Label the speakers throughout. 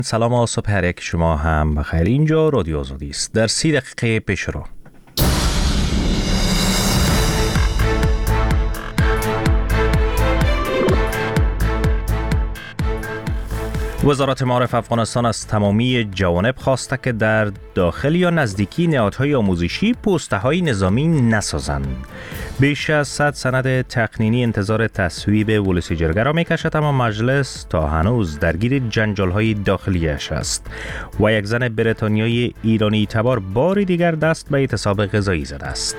Speaker 1: سلام و صبح هر یک شما هم بخیر. اینجا رادیو آزادی است. در 30 دقیقه پیش رو وزارت معارف افغانستان از تمامی جوانب خواسته که در داخل یا نزدیکی نهادهای آموزشی پوسته‌های نظامی نسازند. بیش از 100 سند تقنینی انتظار تصویب ولسی جرگه را می‌کشد، اما مجلس تا هنوز درگیر جنجال‌های داخلیش است و یک زن بریتانیایی ایرانی تبار بار دیگر دست به اعتصاب غذایی زده است.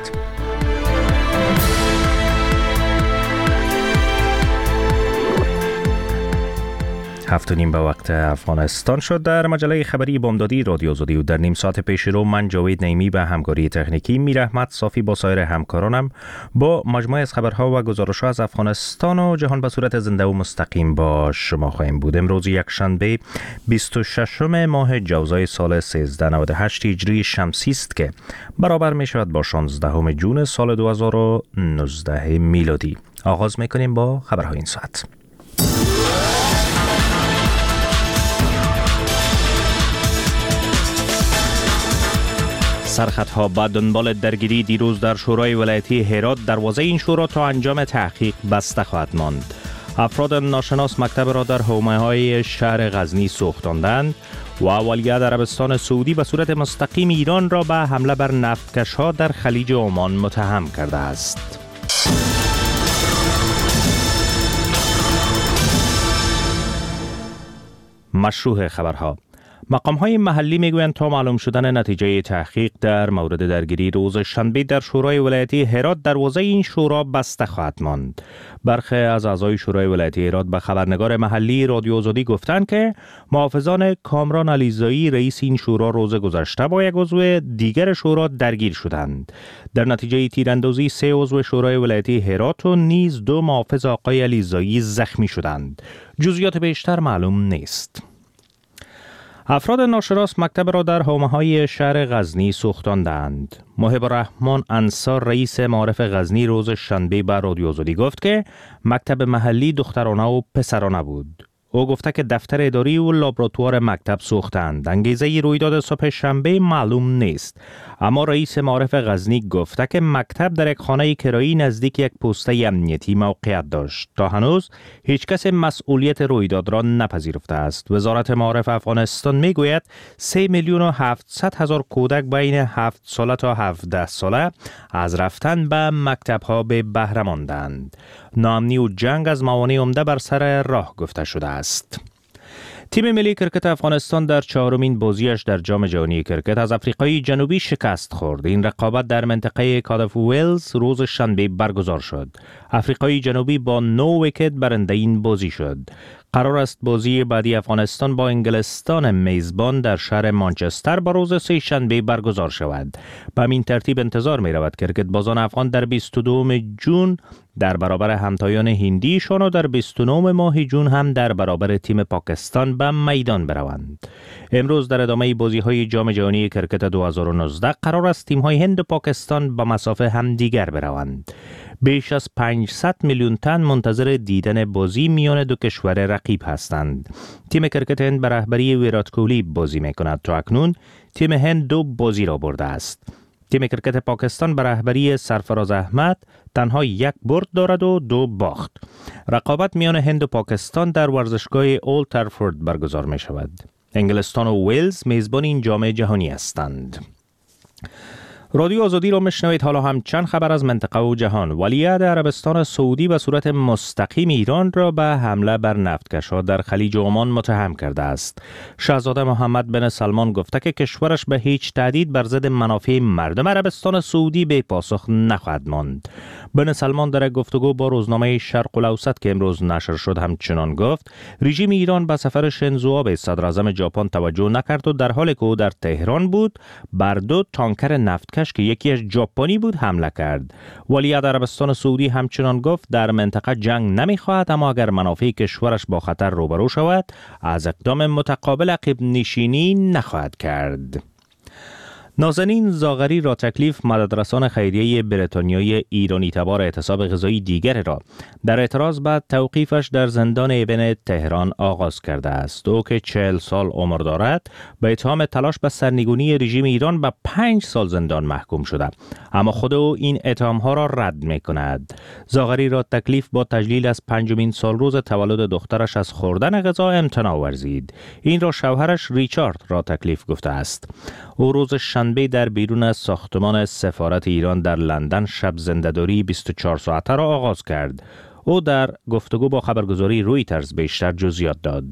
Speaker 1: هفت و نیم به وقت افغانستان شد. در مجله خبری بامدادی رادیو آزادی و در نیم ساعت پیش رو من جاوید نعیمی به همکاری تکنیکی، میر احمد صافی با سایر همکارانم با مجموعه از خبرها و گزارش‌ها از افغانستان و جهان به صورت زنده و مستقیم با شما خواهیم بود. امروز یکشنبه 26 ماه جوزای سال 1398 هجری شمسی است که برابر می شود با 16 جون سال 2019 میلادی. آغاز می‌کنیم با خبرهای این ساعت. سرخطها با دنبال درگیری دیروز در شورای ولایتی هرات، دروازه این شورا تا انجام تحقیق بسته خواهد ماند. افراد ناشناس مکتب را در حومه‌های شهر غزنی سوختاندند و ولیعهد عربستان سعودی به صورت مستقیم ایران را به حمله بر نفتکش‌ها در خلیج عمان متهم کرده است. مشروع خبرها. مقام‌های محلی میگویند تا معلوم شدن نتیجه تحقیق در مورد درگیری روز شنبه در شورای ولایتی هرات، دروازه این شورا بسته خواهد ماند. برخی از اعضای شورای ولایتی هرات به خبرنگار محلی رادیو آزادی گفتند که محافظان کامران علیزایی رئیس این شورا روز گذشته با یک عضو دیگر شورا درگیر شدند. در نتیجه تیراندازی 3 عضو شورای ولایتی هرات و نیز 2 محافظ آقای علیزایی زخمی شدند. جزئیات بیشتر معلوم نیست. افراد ناشناس مکتب را در حومه‌های شهر غزنی سوختاندند. محب الرحمن انصار رئیس معارف غزنی روز شنبه به رادیو آزادی گفت که مکتب محلی دخترانه و پسرانه بود. او گفته که دفتر اداری و لابراتوار مکتب سوختند. انگیزه رویداد صبح شنبه معلوم نیست، اما رئیس معارف غزنی گفته که مکتب در یک خانه کرایی نزدیک یک پوسته امنیتی موقعیت داشت. تا هنوز هیچ کس مسئولیت رویداد را نپذیرفته است. وزارت معارف افغانستان میگوید 3,700,000 کودک بین 7 ساله تا 17 ساله از رفتن به مکتب‌ها به بهره ماندند. ناامنی و جنگ از موانع عمده بر سر راه گفته شده است. تیم ملی کرکت افغانستان در 4مین بازیش در جام جهانی کرکت از آفریقای جنوبی شکست خورد. این رقابت در منطقه کاردیف ولز روز شنبه برگزار شد. آفریقای جنوبی با 9 ویکت برنده این بازی شد. قرار است بازی بعدی افغانستان با انگلستان میزبان در شهر مانچستر با روز سه شنبه برگزار شود. به همین ترتیب انتظار می رود کرکت بازان افغان در 22 جون در برابر همتایان هندیشان و در 29 ماه جون هم در برابر تیم پاکستان به میدان بروند. امروز در ادامه بازی‌های جام جهانی کرکت 2019 قرار است تیم‌های هند و پاکستان به مسافه همدیگر بروند. بیش از 500 میلیون تن منتظر دیدن بازی میان دو کشور رقیب هستند. تیم کرکت هند به رهبری ویرات کوهلی بازی می‌کند. تا اکنون تیم هند 2 بازی را برده است. تیم کرکت پاکستان به رهبری سرفراز احمد تنها 1 برد دارد و 2 باخت. رقابت میان هند و پاکستان در ورزشگاه اولد ترافورد برگزار می شود. انگلستان و ویلز میزبان این جام جهانی هستند. رادیو آزادی را میشنوید. حالا هم چند خبر از منطقه و جهان. ولیعهد عربستان سعودی به صورت مستقیم ایران را به حمله بر نفتکش‌ها در خلیج عمان متهم کرده است. شاهزاده محمد بن سلمان گفته که کشورش به هیچ تهدید بر ضد منافع مردم عربستان سعودی به پاسخ نخواهد ماند. بن سلمان در گفتگو با روزنامه شرق الاوسط که امروز نشر شد همچنان گفت رژیم ایران به سفر شینزو آبه صدراعظم ژاپن توجه نکرد و در حالی که او در تهران بود بر 2 تانکر نفتکش که یکی از ژاپنی بود حمله کرد. ولیعهد عربستان سعودی همچنان گفت در منطقه جنگ نمیخواهد، اما اگر منافع کشورش با خطر روبرو شود از اقدام متقابل عقب نشینی نخواهد کرد. نازنین زاغری راتکلیف، مددرسان خیریه بریتانیایی ایرانی تبار اعتصاب غذایی دیگر را در اعتراض به توقیفش در زندان ابن تهران آغاز کرده است. او که 40 سال عمر دارد به اتهام تلاش به سرنگونی رژیم ایران به 5 سال زندان محکوم شده، اما خود او این اتهام‌ها را رد می‌کند. زاغری راتکلیف با تجلیل از 5مین سالروز تولد دخترش از خوردن غذا امتناع ورزید. این را شوهرش ریچارد راتکلیف گفته است. او روز شنبه در بیرون از ساختمان سفارت ایران در لندن شب زنده‌داری 24 ساعته را آغاز کرد. او در گفتگو با خبرگزاری رویترز بیشتر جزئیات داد.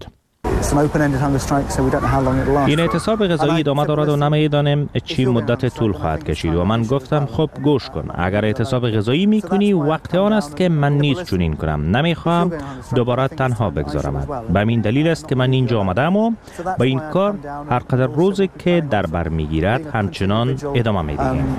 Speaker 1: این اعتصاب غذایی ادامه دارد و نمی‌دانیم چی مدت طول خواهد کشید و من گفتم خب گوش کن، اگر اعتصاب غذایی میکنی وقت آن است که من نیز چنین کنم، نمیخواهم دوباره تنها بگذارم. به این دلیل است که من اینجا آمدم و با این کار هر قدر روزی که در بر میگیرد همچنان ادامه میدهیم.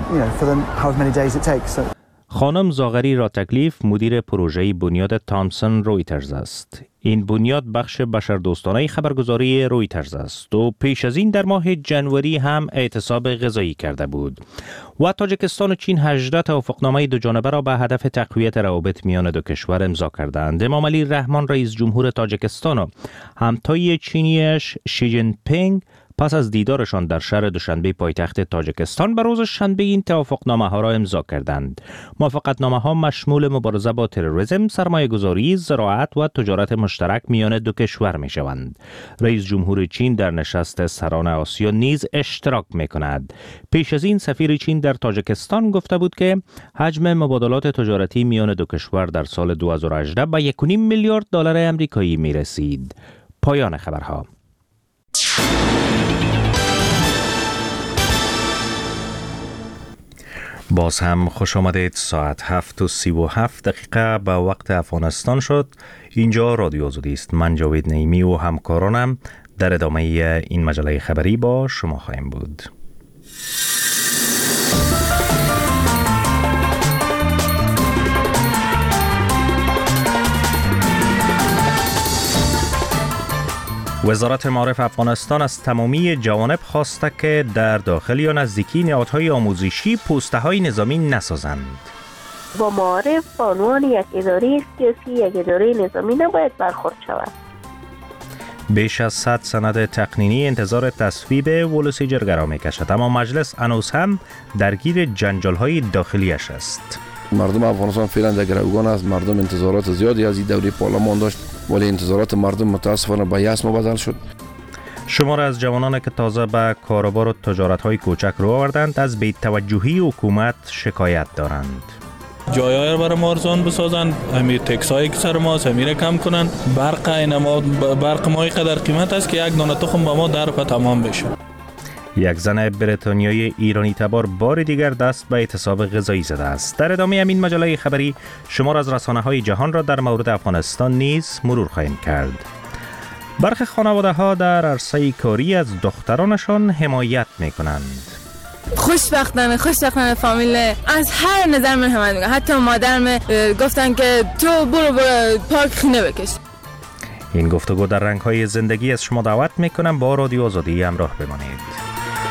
Speaker 1: خانم زاغری راتکلیف مدیر پروژه بنیاد تامسون رویترز است. این بنیاد بخش بشردوستانه خبرگزاری رویترز است و پیش از این در ماه جنوری هم اعتصاب غذایی کرده بود. و تاجیکستان و چین 18 توافقنامه دوجانبه را به هدف تقویت روابط میان دو کشور امضا کردند. امام علی رحمان رئیس جمهور تاجیکستان و همتای چینیش شی جین پینگ پس از دیدارشان در شهر دوشنبه پایتخت تاجیکستان به روز شنبه این توافقنامه ها را امضا کردند. موافقتنامه ها مشمول مبارزه با تروریسم، سرمایه‌گذاری، زراعت و تجارت مشترک میان دو کشور می شوند. رئیس جمهور چین در نشست سران آسیا نیز اشتراک می کند. پیش از این سفیر چین در تاجیکستان گفته بود که حجم مبادلات تجارتی میان دو کشور در سال 2018 به 1.5 میلیارد دلار آمریکایی می رسید. پایان خبرها. باز هم خوش آمدید. ساعت 7:37 به وقت افغانستان شد. اینجا رادیو آزادی است. من جاوید نعیمی و همکارانم در ادامه این مجله خبری با شما خواهیم بود. وزارت معارف افغانستان از تمامی جوانب خواسته که در داخل یا نزدیکی نهادهای آموزشی پوسته‌های نظامی نسازند.
Speaker 2: با معارف به عنوان یک اداره سیاسی، یک اداره نظامی نباید برخورد شود.
Speaker 1: بیش از 100 سند تقنینی انتظار تصویب ولسی جرگه می کشد، اما مجلس هنوز هم درگیر جنجال‌های داخلیش است.
Speaker 3: مردم افغانستان فعلا در گروگان است. مردم انتظارات زیادی از این دوره پارلمان داشت، ولی انتظارات مردم متاسفانه به یأس مبدل شد.
Speaker 1: شمار از جوانان که تازه به کاروبار و تجارت‌های کوچک رو آوردند از بی‌توجهی حکومت شکایت دارند.
Speaker 4: جای‌ها را برای ما ارزان بسازند، همین تکسایی که سر ما همین کم کنند. برق ما قدر قیمت است که یک دانه تخم به ما در پا تمام بشه.
Speaker 1: یک زن بریتانیایی ایرانی تبار بار دیگر دست به اعتصاب غذایی زده است. در ادامه همین مجله خبری شمار از رسانه‌های جهان را در مورد افغانستان نیز مرور خواهیم کرد. برخی خانواده‌ها در عرصه کاری از دخترانشان حمایت می‌کنند.
Speaker 5: خوشبختانه فامیل از هر نظر من حمایت می‌کنه. حتی مادرم گفتن که تو برو پارک خینه بکش.
Speaker 1: این گفتگو در رنگ‌های زندگی از شما دعوت می‌کنم با رادیو آزادی همراه بمانید.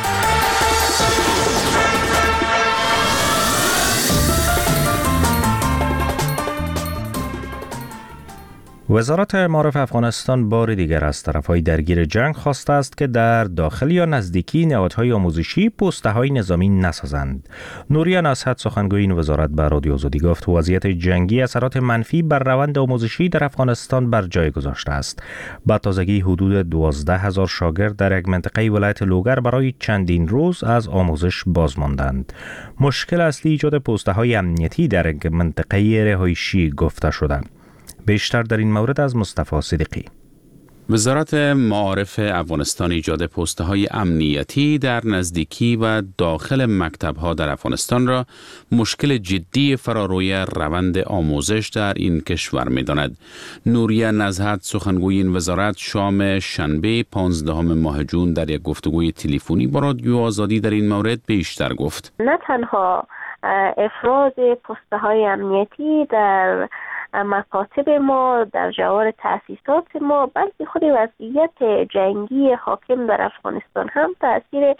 Speaker 1: وزارت معارف افغانستان بار دیگر از طرف‌های درگیر جنگ خواسته است که در داخل یا نزدیکی نهادهای آموزشی پوسته‌های نظامی نسازند. نوریه نصحت سخنگوی این وزارت به رادیو آزادی گفت وضعیت جنگی اثرات منفی بر روند آموزشی در افغانستان بر جای گذاشته است. با تازگی حدود 12,000 شاگرد در یک منطقه ولایت لوگر برای چندین روز از آموزش باز ماندند. مشکل اصلی ایجاد پوسته‌های امنیتی در یک منطقه رهایشی گفته شده. بیشتر در این مورد از مصطفی صدیقی.
Speaker 6: وزارت معارف افغانستان ایجاد پست‌های امنیتی در نزدیکی و داخل مکتب‌ها در افغانستان را مشکل جدی فراروی روند آموزش در این کشور می‌داند. نوریه نزهت سخنگوی این وزارت شام شنبه 15 ماه جون در یک گفتگوی تلفنی با رادیو آزادی در این مورد بیشتر گفت.
Speaker 2: نه تنها افراد پست‌های امنیتی در مکاتب ما، در جوار تأسیسات ما، بلکه خود وضعیت جنگی حاکم در افغانستان هم تأثیر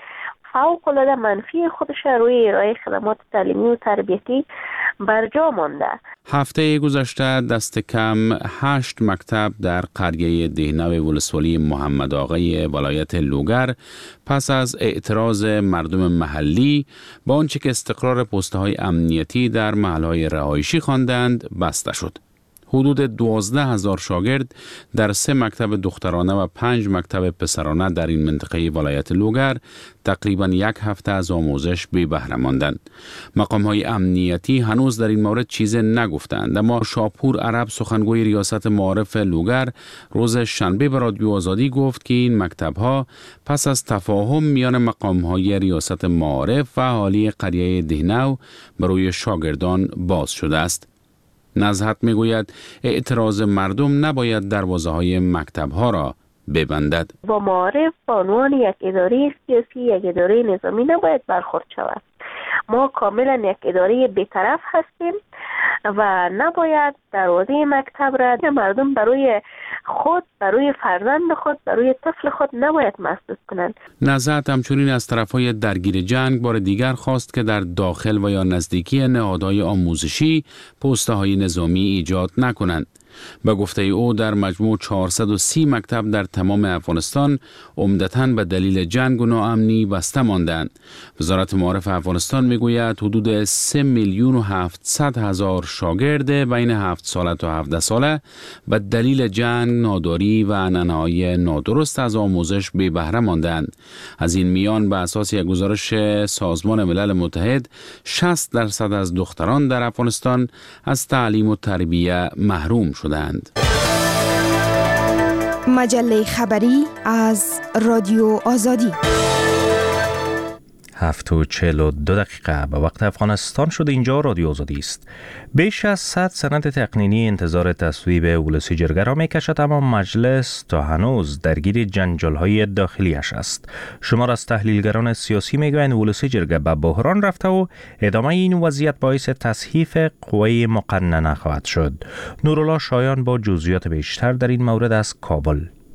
Speaker 2: فوق العاده منفی خودش روی ارائه خدمات تعلیمی و تربیتی برجا مانده.
Speaker 6: هفته گذشته دست کم 8 مکتب در قریه دهنو ولسوالی محمد آقای ولایت لوگر پس از اعتراض مردم محلی با آنچه که استقرار پست‌های امنیتی در محل‌های رهایشی خواندند بسته شد. حدود 12,000 شاگرد در 3 مکتب دخترانه و 5 مکتب پسرانه در این منطقه ولایت لوگر تقریباً 1 هفته از آموزش بی بهره ماندند. مقام‌های امنیتی هنوز در این مورد چیزی نگفتند، اما شاپور عرب سخنگوی ریاست معارف لوگر روز شنبه به رادیو آزادی گفت که این مکتب‌ها پس از تفاهم میان مقام‌های ریاست معارف و اهالی قریه دهنو برای شاگردان باز شده است. نزهت میگوید اعتراض مردم نباید دروازه‌های مکتب‌ها را ببندد.
Speaker 2: با معارف به عنوان یک اداره سیاسی، یک اداره نظامی نباید برخورد شود. ما کاملا یک اداره بی‌طرف هستیم و نباید دروازه مکتب را مردم برای خود، برای فرزند خود، برای طفل خود نباید مسدود کنند.
Speaker 6: نزهت همچنین از طرفهای درگیر جنگ بار دیگر خواست که در داخل و یا نزدیکی نهادهای آموزشی پست‌های نظامی ایجاد نکنند. به گفته او در مجموع 430 مکتب در تمام افغانستان عمدتاً به دلیل جنگ و ناامنی بسته ماندند. وزارت معارف افغانستان میگوید حدود 3,700,000 شاگرد بین 7 ساله تا 17 ساله به دلیل جنگ، ناداری و عنعنه‌های نادرست از آموزش بی بهره ماندند. از این میان به اساس یک گزارش سازمان ملل متحد 60% از دختران در افغانستان از تعلیم و تربیت محروم شدند.
Speaker 7: مجله خبری از رادیو آزادی.
Speaker 1: 7:42 به وقت افغانستان شد. اینجا رادیو آزادی است. بیش از 100 سند تقنینی انتظار تصویب ولسی جرگه را می کشد، اما مجلس تا هنوز درگیر جنجال‌های داخلیش است. شمار از تحلیلگران سیاسی میگویند ولسی جرگه به بحران رفته و ادامه این وضعیت باعث تصحیف قوه مقننه خواهد شد. نورالله شایان با جزئیات بیشتر در این مورد از کابل.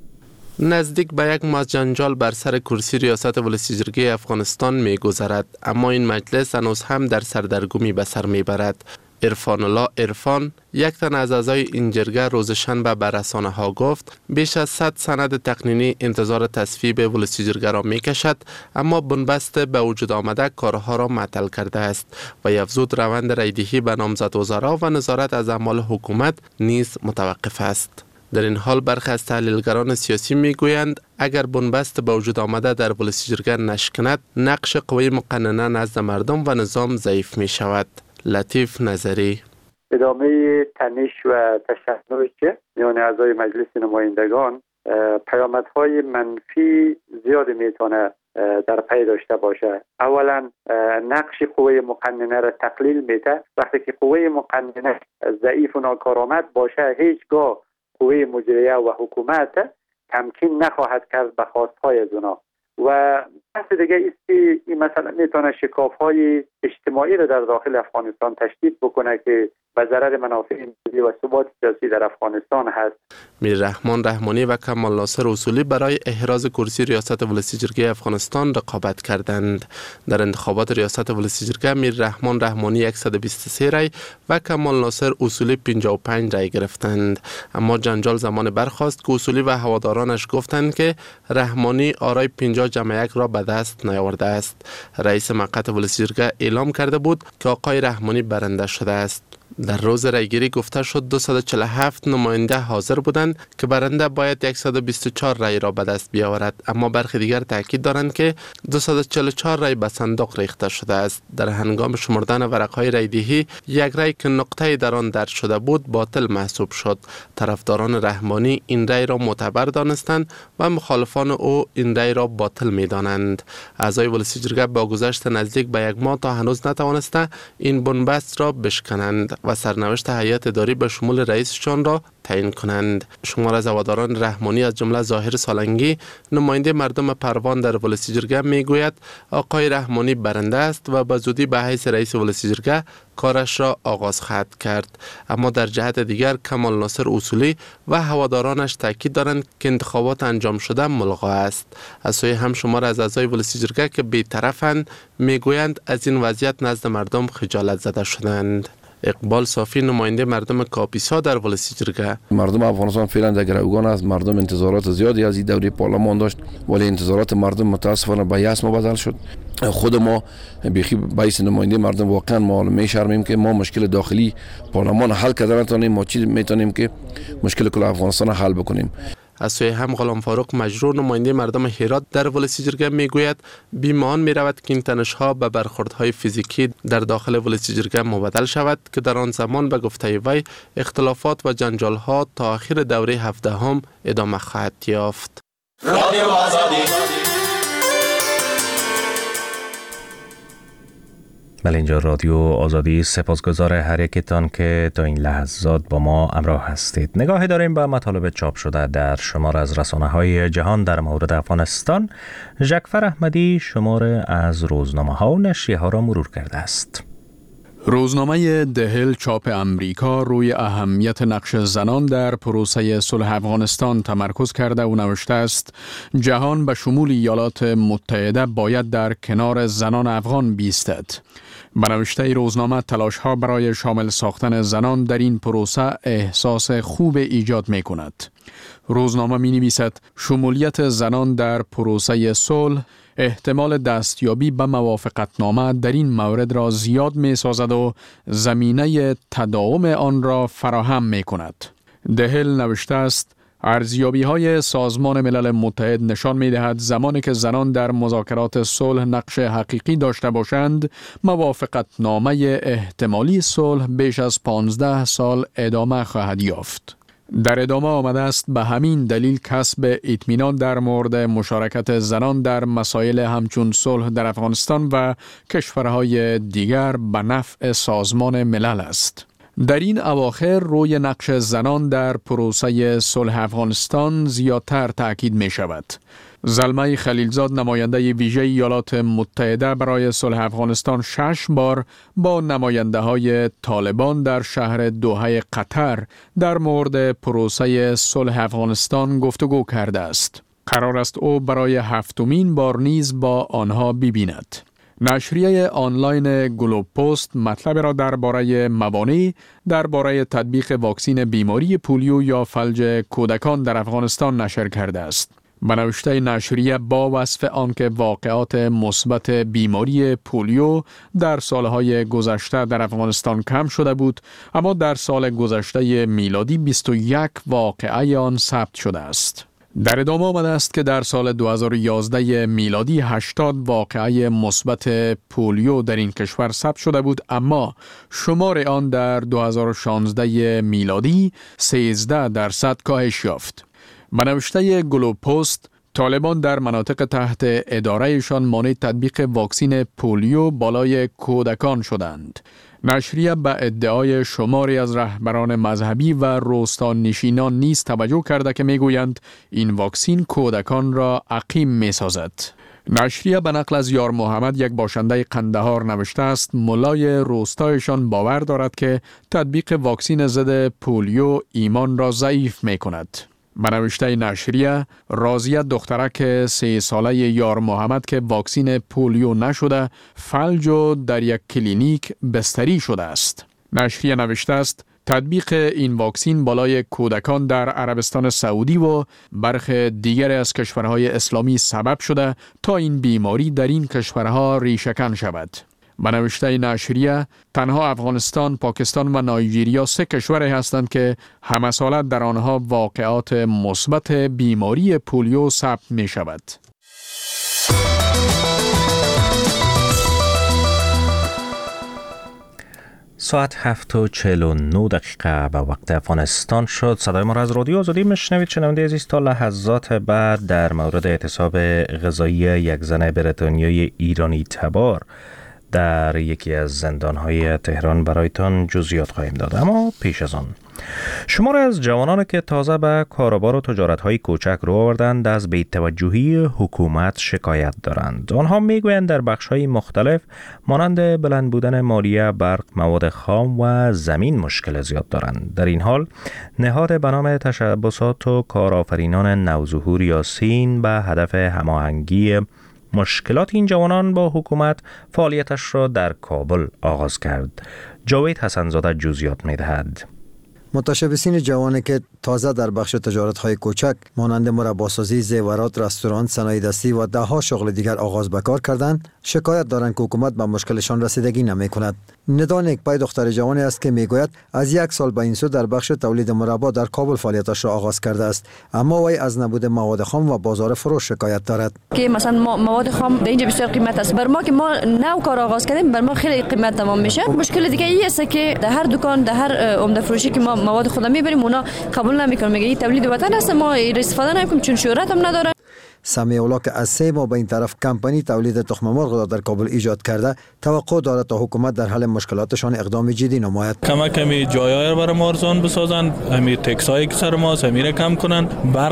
Speaker 8: نزدیک به یک ماه جنجال بر سر کرسی ریاست ولسی جرگه افغانستان می گذرد، اما این مجلس هنوز هم در سردرگمی به سر می برد. عرفان الله عرفان، یک تن از اعضای این جرگه، روز شنبه به رسانه ها گفت بیش از 100 سند تقنینی انتظار تصویب ولسی جرگه را می کشد، اما بنبست به وجود آمده کارها را معطل کرده است و افزود روند رایدهی به نامزد وزرا و نظارت از اعمال حکومت نیز متوقف است. در این حال برخی از تحلیلگران سیاسی میگویند اگر بنبست به وجود آمده در ولسی جرگه نشکند، نقش قوه مقننه نزد مردم و نظام ضعیف می شود. لطیف نظری:
Speaker 9: ادامه تنش و تشنج میان اعضای مجلس نمایندگان پیامدهای منفی زیاد میتونه در پی داشته باشه. اولا نقش قوه مقننه را تقلیل میده. وقتی که قوه مقننه ضعیف و ناکارآمد باشه، هیچگاه قوه مجریه و حکومت تمکین نخواهد کرد به خواستهای از اونا. و بحث دیگه است که این مثلا میتونه شکاف‌های اجتماعی را در داخل افغانستان تشدید بکنه که به ضرر منافع ملی و ثبات سیاسی در افغانستان هست.
Speaker 8: میر رحمان رحمانی و کمال ناصر اصولی برای احراز کرسی ریاست ولسی جرگه افغانستان رقابت کردند. در انتخابات ریاست ولسی جرگه میر رحمان رحمانی 123 رای و کمال ناصر اصولی 55 رای گرفتند. اما جنجال زمان برخاست که اصولی و هوادارانش گفتند که رحمانی آرای 50 جمع 1 را به دست نیاورده است. رئیس مقعد ولسی جرگه اعلام کرده بود که آقای رحمانی برنده شده است. در روز رایگیری گفته شد 247 نماینده حاضر بودند که برنده باید 124 رای را به دست بیاورد، اما برخی دیگر تاکید دارند که 244 رای به صندوق ریخته شده است. در هنگام شمردن ورقهای رایدهی یک رای که نقطه در آن درج شده بود باطل محسوب شد. طرفداران رحمانی این رای را معتبر دانستند و مخالفان او این رای را باطل می‌دانند. اعضای ولسی جرگه با گذشت نزدیک به یک ماه تا هنوز نتوانسته این بنبست را بشکنند. و سرنوشت هیئت اداری به شمول رئیسشان را تعیین کنند. شمار از هواداران رحمانی از جمله ظاهر سالنگی نماینده مردم پروان در ولسی جرگه میگوید آقای رحمانی برنده است و به زودی به حیث رئیس ولسی جرگه کارش را آغاز خواهد کرد. اما در جهت دیگر کمال ناصر اصولی و هوادارانش تاکید دارند که انتخابات انجام شده ملغا است. از سوی هم شمار از اعضای ولسی جرگه که بی‌طرفند میگویند از این وضعیت نزد مردم خجالت زده شدند. اقبال صافی نماینده مردم کاپیسا در ولسی جرگه:
Speaker 3: مردم افغانستان فعلا در گروگان است. مردم انتظارات زیادی از این دوره پارلمان داشت ولی انتظارات مردم متاسفانه به یأس بدل شد. خود ما بیخی باعث نماینده مردم واقعا ما میشرمیم که ما مشکل داخلی پارلمان حل کردن نتونیم. ما چی میتونیم که مشکل کل افغانستان حل بکنیم.
Speaker 8: از سوی هم غلام فاروق مجرور نماینده مردم هرات در ولسی جرگه میگوید بی‌مان میرود که این تنش‌ها به برخوردهای فیزیکی در داخل ولسی جرگه مبدل شود که در آن زمان به گفته وی اختلافات و جنجال‌ها تا آخر دوره 17 ادامه خواهد یافت. رادیو آزادی.
Speaker 1: بله، اینجا رادیو آزادی. سپاسگزار هر یکتان که تا این لحظات با ما همراه هستید. نگاهی داریم به مطالب چاپ شده در شمار از رسانه‌های جهان در مورد افغانستان. ژکفر احمدی شمار از روزنامه‌ها و نشریه‌ها را مرور کرده است.
Speaker 10: روزنامه دهل چاپ امریکا روی اهمیت نقش زنان در پروسه صلح افغانستان تمرکز کرده و نوشته است جهان به شمول ایالات متحده باید در کنار زنان افغان بیستد. به نوشته روزنامه تلاش‌ها برای شامل ساختن زنان در این پروسه احساس خوب ایجاد می کند. روزنامه می نویسد شمولیت زنان در پروسه صلح احتمال دستیابی به موافقتنامه در این مورد را زیاد می سازد و زمینه تداوم آن را فراهم می کند. دهل نوشته است ارزیابی‌های سازمان ملل متحد نشان می‌دهد زمانی که زنان در مذاکرات صلح نقش حقیقی داشته باشند، موافقتنامه احتمالی صلح بیش از 15 سال ادامه خواهد یافت. در ادامه آمده است به همین دلیل کسب اطمینان در مورد مشارکت زنان در مسائل همچون صلح در افغانستان و کشورهای دیگر به نفع سازمان ملل است. در این اواخر روی نقش زنان در پروسه صلح افغانستان زیادتر تأکید می شود. زلمه خلیلزاد نماینده ویژه ایالات متحده برای صلح افغانستان 6 بار با نماینده های طالبان در شهر دوحه قطر در مورد پروسه صلح افغانستان گفتگو کرده است. قرار است او برای 7مین بار نیز با آنها ببیند. نشریه آنلاین گلوب پست مطلب را درباره موانع درباره تطبیق واکسن بیماری پولیو یا فلج کودکان در افغانستان نشر کرده است. به نوشته نشریه با وصف آنکه واقعات مثبت بیماری پولیو در سالهای گذشته در افغانستان کم شده بود، اما در سال گذشته میلادی 21 واقعه آن ثبت شده است. در ادامه آمده است که در سال 2011 میلادی 80 واقعه مثبت پولیو در این کشور ثبت شده بود، اما شمار آن در 2016 میلادی 13% کاهش یافت. به نوشته گلوب پست، طالبان در مناطق تحت ادارهشان مانع تطبیق واکسن پولیو بالای کودکان شدند. نشریه به ادعای شماری از رهبران مذهبی و روستانشینان نیز توجه کرده که میگویند این واکسن کودکان را عقیم میسازد. نشریه به نقل از یار محمد یک باشنده قندهار نوشته است ملای روستایشان باور دارد که تطبیق واکسن ضد پولیو ایمان را ضعیف میکند. به نوشته نشریه، راضیه دخترک 3 ساله یار محمد که واکسن پولیو نشده فلج و در یک کلینیک بستری شده است. نشریه نوشته است تطبیق این واکسن بالای کودکان در عربستان سعودی و برخی دیگر از کشورهای اسلامی سبب شده تا این بیماری در این کشورها ریشه‌کن شود. به نوشته نشریه، تنها افغانستان، پاکستان و نایجریا 3 کشوری هستند که همه ساله در آنها واقعات مثبت بیماری پولیو ثبت می شود.
Speaker 1: ساعت 7:49 به وقت افغانستان شد. صدای ما را از رادیو آزادی میشنوید. شنونده عزیز، تا لحظات بعد در مورد اعتصاب غذایی یک زن بریتانیایی ایرانی تبار در یکی از زندانهای تهران برایتان جزئیات خواهیم داد. اما پیش از آن شماری از جوانانی که تازه به کاروبار و تجارت‌های کوچک رو آوردند از بی‌توجهی حکومت شکایت دارند. آنها میگویند در بخش‌های مختلف مانند بلند بودن مالیه، برق، مواد خام و زمین مشکل زیاد دارند. در این حال نهاد به نام تشبسات و کارآفرینان نوظهور یا سین به هدف هماهنگی مشکلات این جوانان با حکومت فعالیتش را در کابل آغاز کرد. جاوید حسن‌زاده جزئیات می‌دهد.
Speaker 11: متشبسین جوانی که تازه در بخش تجارت‌های کوچک مانند مرباسازی، زیورات، رستوران، صنایع دستی و ده‌ها شغل دیگر آغاز به کار کردند، شکایت دارند که حکومت به مشکلشان رسیدگی نمی‌کند. ندا نیکپای دختر جوانی است که میگوید از 1 سال به این سو در بخش تولید مربا در کابل فعالیتش را آغاز کرده است، اما وی از نبود مواد خام و بازار فروش شکایت دارد.
Speaker 12: که مثلا مواد خام در اینجا بسیار قیمت است. بر ما که ما نو کار آغاز کردیم، بر ما خیلی قیمت تمام میشه. مشکل دیگه این است که در هر دکان، در هر عمده فروشی که ما مواد خودم میبریم، اونا قبول نمیکنن، میگه این تولید وطن است، ما استفاده نمیکنیم چون شهرت هم نداره.
Speaker 11: سمیع الله که از 3 ماه به این طرف کمپانی تولید تخم مرغ را در کابل ایجاد کرده، توقع دارد تا حکومت در حل مشکلاتشان اقدام جدی نماید.
Speaker 4: کمی جایای برای ما ارزان بسازن، همین تکسایی که سر ما همین کم کنن.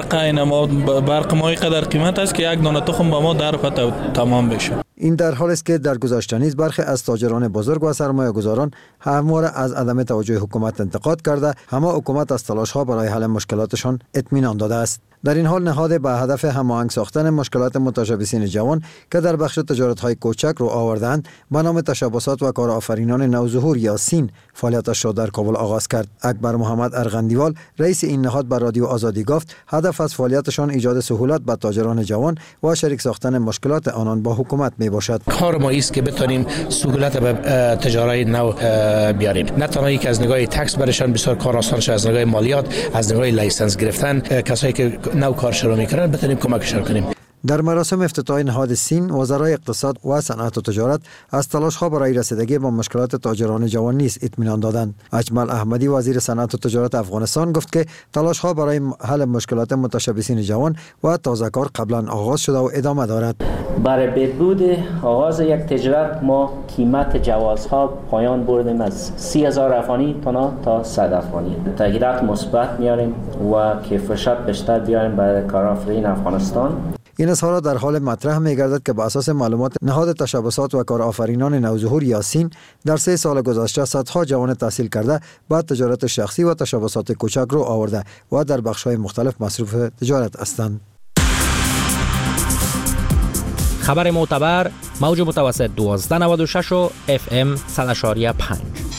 Speaker 4: برق ما قدر قیمت است که یک دانه تخم با ما در تمام بشه.
Speaker 11: این در حالی است که در گذشته نیز برخی از تاجران بزرگ و سرمایه‌گذاران همواره از عدم توجه حکومت انتقاد کرده، اما حکومت از تلاش‌ها برای حل مشکلاتشان اطمینان داده است. در این حال نهاد به هدف هماهنگ ساختن مشکلات متشبسین جوان که در بخش تجارت‌های کوچک رو آوردند به نام تشبسات و کارآفرینان نوظهور یا سین فعالیتش را در کابل آغاز کرد. اکبر محمد ارغندیوال رئیس این نهاد بر رادیو آزادی گفت هدف از فعالیتشان ایجاد سهولت به تاجران جوان و شریک ساختن مشکلات آنان با حکومت می باشد.
Speaker 13: کار ما است که بتونیم سهولت به تجارت نو بیاریم، نه تنها یک از نگاه تکس برشان بسیار کار آسان شه، از نگاه مالیات، از نگاه لایسنس گرفتن، کسایی که نو کار شروع میکنن بتونیم کمکشان کنیم.
Speaker 11: در مراسم افتتاح نهاد سین، وزرای اقتصاد و صنعت و تجارت از تلاش‌ها برای رسیدگی با مشکلات تاجران جوان نیز اطمینان دادند. اجمل احمدی وزیر صنعت و تجارت افغانستان گفت که تلاش‌ها برای حل مشکلات متشبسین جوان و تازه‌کار قبلا آغاز شده و ادامه دارد.
Speaker 14: برای بهبود آغاز یک تجارت ما قیمت جوازها پایان بردیم از 30,000 افغانی تا 100 افغانی. تغییرات مثبت میاریم و کیفیت بیشتر بیاریم برای کارآفرین افغانستان.
Speaker 11: این اظهارات در حال مطرح می‌گردد که بر اساس معلومات نهاد تشبسات و کارآفرینان نوظهور یا سین در 3 سال گذشته صدها جوان تحصیل کرده به تجارت شخصی و تشبسات کوچک رو آورده و در بخش‌های مختلف مصروف تجارت هستند.
Speaker 15: خبر معتبر موج متوسط 1296 و FM 100.5.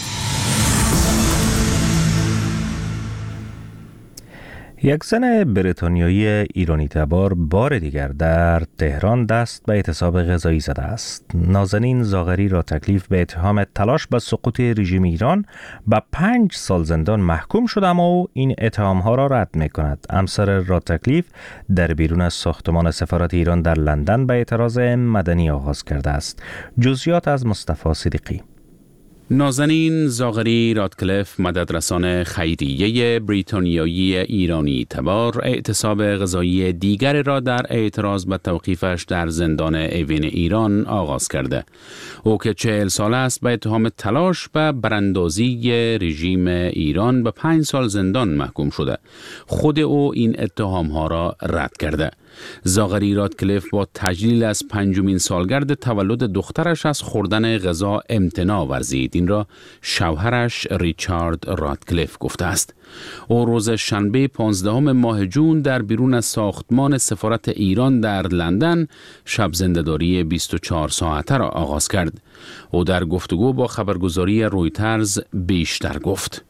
Speaker 1: یک زن بریتانیایی ایرانی تبار بار دیگر در تهران دست به اعتصاب غذایی زده است. نازنین زاغری را تکلیف به اتهام تلاش به سقوط رژیم ایران به 5 سال زندان محکوم شد، اما او این اتهام‌ها را رد می‌کند. همسر را تکلیف در بیرون از ساختمان سفارت ایران در لندن به اعتراض مدنی آغاز کرده است. جزئیات از مصطفی صدیقی.
Speaker 6: نازنین زاغری رادکلف، مددرسان خیریه بریتانیایی ایرانی تبار، اعتصاب غذایی دیگر را در اعتراض به توقیفش در زندان اوین ایران آغاز کرده. او که 40 ساله است به اتهام تلاش به براندازی رژیم ایران به 5 سال زندان محکوم شده. خود او این اتهام‌ها را رد کرده. زاغری رادکلف با تجلیل از 5مین سالگرد تولد دخترش از خوردن غذا امتناع ورزید. این را شوهرش ریچارد رادکلف گفته است. او روز شنبه 15 ماه جون در بیرون از ساختمان سفارت ایران در لندن شب زنده‌داری 24 ساعته را آغاز کرد. او در گفتگو با خبرگزاری رویترز بیشتر گفت.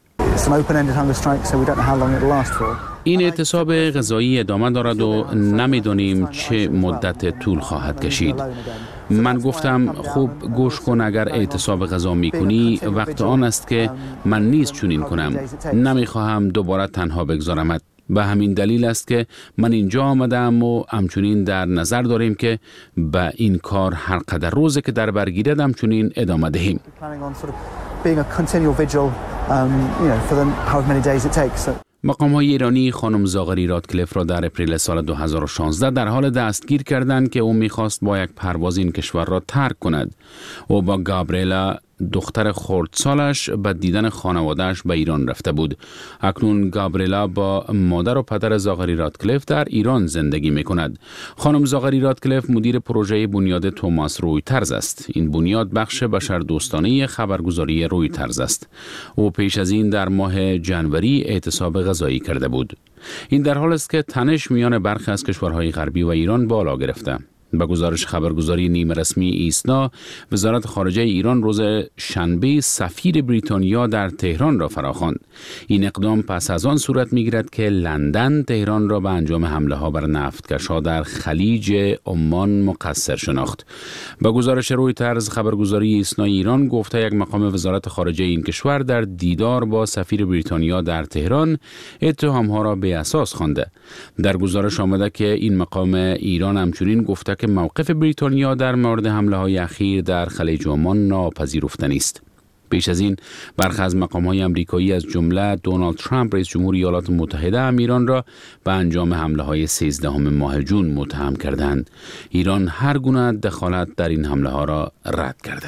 Speaker 6: این اعتصاب غذایی ادامه دارد و نمیدانیم چه مدت طول خواهد کشید. من گفتم خوب گوش کن، اگر اعتصاب غذا میکنی وقت آن است که من نیز چنین کنم. نمیخواهم دوباره تنها بگذارمت. به همین دلیل است که من اینجا آمدم و همچنین در نظر داریم که به این کار هر قدر روزی که در برگیرد همچنین ادامه دهیم. مقام‌های ایرانی خانم زاغری رادکلیف را در اپریل سال 2016 در حال دستگیر کردند که او می‌خواست با یک پرواز این کشور را ترک کند. او با گابریلا دختر خردسالش به دیدن خانوادهش به ایران رفته بود. اکنون گابریلا با مادر و پدر زاغری رادکلیف در ایران زندگی می کند. خانم زاغری رادکلیف مدیر پروژه بنیاد توماس رویترز است. این بنیاد بخش بشردوستانه خبرگزاری رویترز است. او پیش از این در ماه جنوری اعتصاب غذایی کرده بود. این در حال است که تنش میان برخی از کشورهای غربی و ایران بالا گرفته. به گزارش خبرگزاری نیمه رسمی ایسنا، وزارت خارجه ایران روز شنبه سفیر بریتانیا در تهران را فراخواند. این اقدام پس از آن صورت می‌گیرد که لندن تهران را به انجام حمله ها بر نفتکش‌ها در خلیج عمان مقصر شناخت. به گزارش رویترز، خبرگزاری ایسنا ایران گفته یک مقام وزارت خارجه این کشور در دیدار با سفیر بریتانیا در تهران اتهام‌ها را بی اساس خوانده. در گزارش آمده که این مقام ایران همچنین گفته که موقف بریتانیا در مورد حمله‌های اخیر در خلیج عمان ناپذیرفتنی است. پیش از این برخی از مقام‌های آمریکایی از جمله دونالد ترامپ رئیس جمهور ایالات متحده هم ایران را به انجام حمله‌های 13 ماه جون متهم کردند. ایران هر گونه دخالت در این حمله‌ها را رد کرده.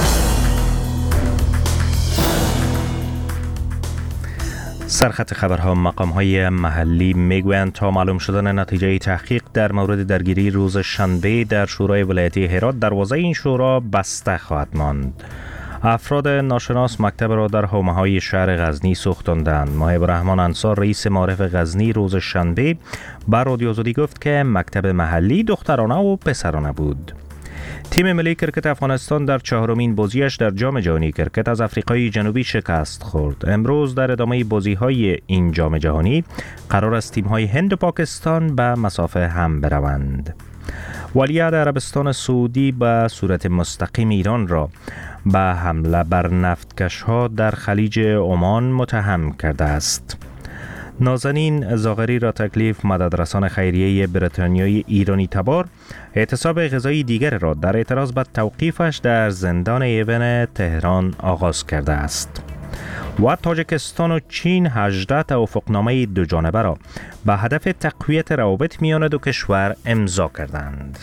Speaker 1: سرخط خبرها. مقام‌های محلی میگویند تا معلوم شدن نتیجه تحقیق در مورد درگیری روز شنبه در شورای ولایتی هرات، دروازه این شورا بسته خواهد ماند. افراد ناشناس مکتب را در حومه‌های شهر غزنی سوختاندند. ماهب رحمان انصار رئیس معارف غزنی روز شنبه بر رادیو آزادی گفت که مکتب محلی دخترانه و پسرانه بود. تیم ملی کرکت افغانستان در چهارمین بازیش در جام جهانی کرکت از آفریقای جنوبی شکست خورد. امروز در ادامه بازی‌های این جام جهانی قرار است تیم‌های هند و پاکستان به مسافه هم بروند. ولیعهد عربستان سعودی به صورت مستقیم ایران را به حمله بر نفتکش‌ها در خلیج عمان متهم کرده است. نازنین زاغری رادکلیف، مددرسان خیریه بریتانیایی ایرانی تبار، اعتصاب غذایی دیگر را در اعتراض به توقیفش در زندان ایون تهران آغاز کرده است. و تاجیکستان و چین 18 توافقنامه دو جانبه را به هدف تقویت روابط میان دو کشور امضا کردند.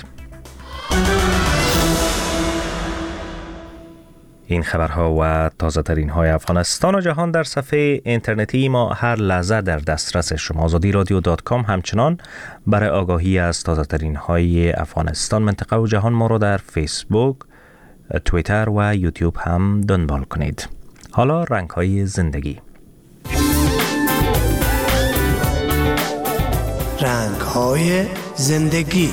Speaker 1: این خبرها و تازه ترین های افغانستان و جهان در صفحه اینترنتی ما هر لحظه در دسترس شما. azadiradio.com. همچنان برای آگاهی از تازه ترین های افغانستان، منطقه و جهان ما را در فیسبوک، توییتر و یوتیوب هم دنبال کنید. حالا رنگ های زندگی.
Speaker 16: رنگ های زندگی.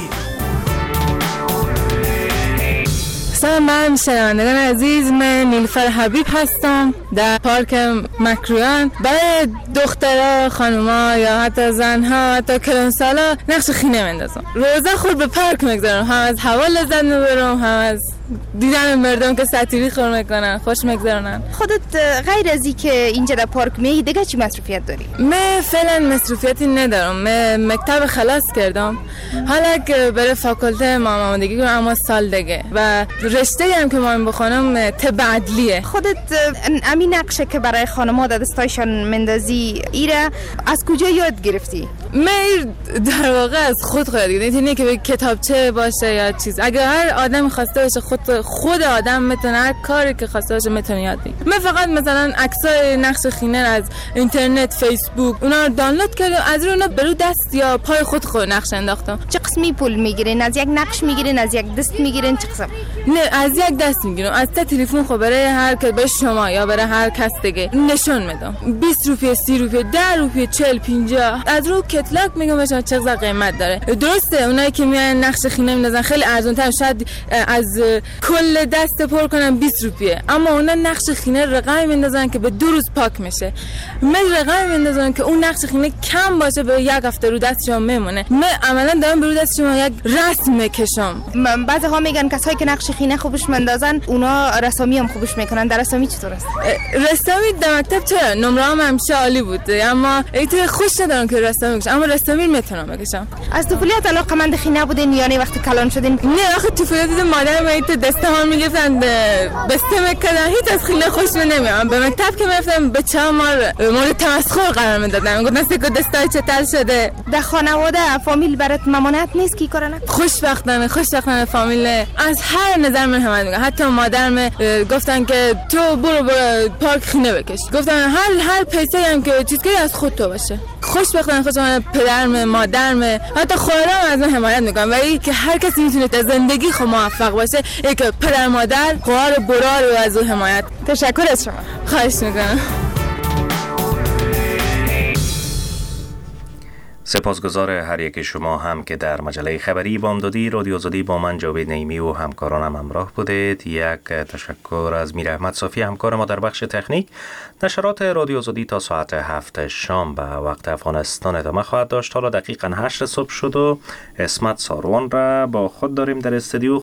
Speaker 5: سلام، من شنوندگان عزیز، من نیلوفر حبیب هستم. در پارک مکروان برای دخترها، خانوما یا حتی زنها، حتی کلانسالا نقش خینه مندازم. روزه خود به پارک میگذارم، هم از هوا لذت میبرم، هم از دیدن مردم که ساتیری خور میکنن خوش میگذرونن.
Speaker 7: خودت غیر از این که اینجا در پارک میگی دیگه چی مصروفیت داری؟
Speaker 5: من فعلا مصروفیتی ندارم. من مکتب خلاص کردم، حالا که برای فاکولته مامادگی کنم، اما سال دیگه و رشته هم که من بخونم طب عدلیه.
Speaker 7: خودت امین نقشه که برای خانم‌ها در دستایشان مندازی ایره از کجا یاد گرفتی؟
Speaker 5: من در واقع از خود یاد گرفتم، که به کتابچه باشه یا چیز. اگر هر آدم خواسته باشه خود آدم میتونه هر کاری که خواسته باشه میتونه یاد بگیره. من فقط مثلا عکسای نقش خینه از اینترنت، فیسبوک اونا رو دانلود کردم، از رونا برو دست یا پای خود نقش انداختم.
Speaker 7: چه قسمی پول میگیرین؟ از یک نقش میگیرین، از یک دست میگیرین، چه قسم؟
Speaker 5: نه، از یک دست میگیرم، از تلفن خب برای هر که به شما یا برای هر کس دیگه نشون میدم. 20 روپیه، 30 روپیه، 10 روپیه، 40، 50 از رو کتلاک میگم بهشون چقدر قیمت داره. درسته اونایی که میان نقش خینه میندازن خیلی ارزان تر، شاید از کل دست پر کنن 20 روپیه، اما اونا نقش خینه رقم میندازن که به 2 روز پاک میشه. من رقم میندازم که اون نقش خینه کم باشه به 1 هفته رو دست شما میمونه. من عملا دارم به رو دست شما یک رسم میکشم.
Speaker 7: بعضی ها میگن کسایی که نقش خینه خوبش مندازن اونا رسامی هم خوبش میکنن. در رسامی چطور است؟
Speaker 5: رسامی در مکتب چرا نمره‌ام همیشه عالی بود، اما ایت خوش ندارم که رسامی بکشم، اما رسامی میتونم بکشم.
Speaker 7: از طفولیت الان علاقمند خی نبودین یعنی وقتی کلان شدین؟
Speaker 5: نه آخه طفولیت مادر من تو دسته‌ها میگفتن بسته میکردن هیچ از خیلی خوش نمیام. به مکتب که میرفتم به چهار مورد تمسخر قرار میدادن، میگفتن سکو دستای چتل شده.
Speaker 7: در خانواده فامیل برات ممانعت نیست کی کارن؟
Speaker 5: خوشبختانه فامیل از هر نظر من حمایت میکنه. حتی مادرم گفتن که تو برو پارک خینه بکش. گفتن هر پیسه هم که چیزی از خود تو باشه. خوشبختانه پدرم، مادرم، حتی خواهرام از من حمایت میکنن. ولی که هر کسی میتونه در زندگی خود موفق باشه، یک پدر مادر خواهر برار و از او حمایت.
Speaker 7: تشکر از شما.
Speaker 5: خواهش میکنم.
Speaker 1: سپاسگزار هر یک شما هم که در مجله خبری بامدادی رادیو آزادی با من جاوید نعیمی و همکارانم همراه بودید. یک تشکر از میر احمد صافی همکار ما در بخش تکنیک. نشرات رادیو آزادی تا ساعت 7 شام به وقت افغانستان ادامه خواهد داشت. حالا دقیقاً 8 صبح شد و اسمت ساروان را با خود داریم در استودیو.